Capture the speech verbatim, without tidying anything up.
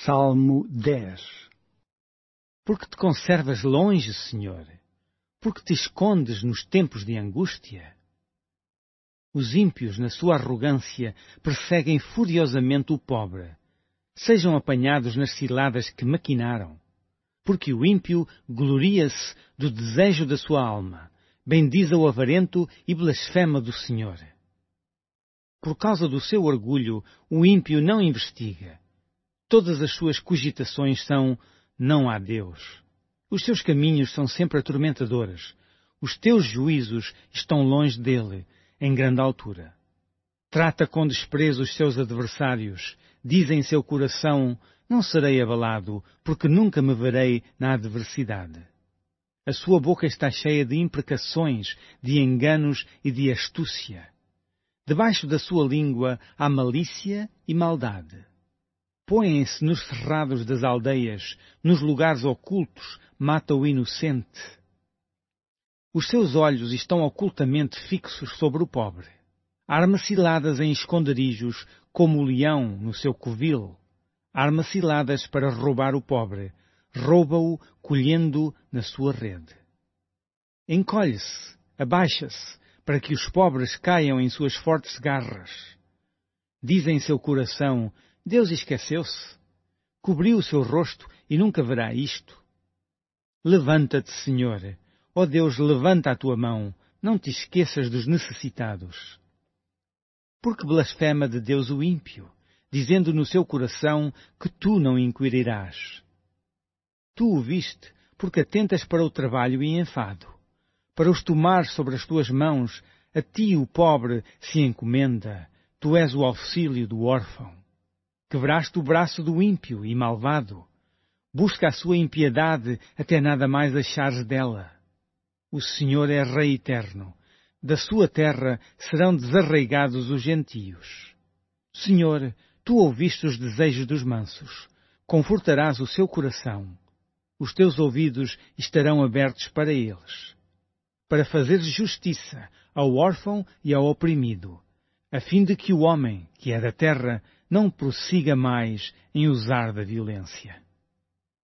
Salmo dez. Porque te conservas longe, Senhor? Porque te escondes nos tempos de angústia? Os ímpios, na sua arrogância, perseguem furiosamente o pobre. Sejam apanhados nas ciladas que maquinaram. Porque o ímpio gloria-se do desejo da sua alma, bendiz o avarento e blasfema do Senhor. Por causa do seu orgulho, o ímpio não investiga. Todas as suas cogitações são: não há Deus. Os seus caminhos são sempre atormentadores. Os teus juízos estão longe dele, em grande altura. Trata com desprezo os seus adversários. Diz em seu coração: não serei abalado, porque nunca me verei na adversidade. A sua boca está cheia de imprecações, de enganos e de astúcia. Debaixo da sua língua há malícia e maldade. Põem-se nos cerrados das aldeias, nos lugares ocultos, mata o inocente. Os seus olhos estão ocultamente fixos sobre o pobre. Arma ciladas em esconderijos, como o leão no seu covil. Arma ciladas para roubar o pobre. Rouba-o, colhendo na sua rede. Encolhe-se, abaixa-se, para que os pobres caiam em suas fortes garras. Diz em seu coração: Deus esqueceu-se. Cobriu o seu rosto e nunca verá isto. Levanta-te, Senhor. Ó Deus, levanta a tua mão. Não te esqueças dos necessitados. Porque blasfema de Deus o ímpio, dizendo no seu coração que tu não inquirirás. Tu o viste, porque atentas para o trabalho e enfado. Para os tomar sobre as tuas mãos, a ti o pobre se encomenda. Tu és o auxílio do órfão. Quebraste o braço do ímpio e malvado. Busca a sua impiedade até nada mais achares dela. O Senhor é Rei eterno. Da sua terra serão desarraigados os gentios. Senhor, tu ouviste os desejos dos mansos. Confortarás o seu coração. Os teus ouvidos estarão abertos para eles. Para fazeres justiça ao órfão e ao oprimido, a fim de que o homem, que é da terra, não prossiga mais em usar da violência.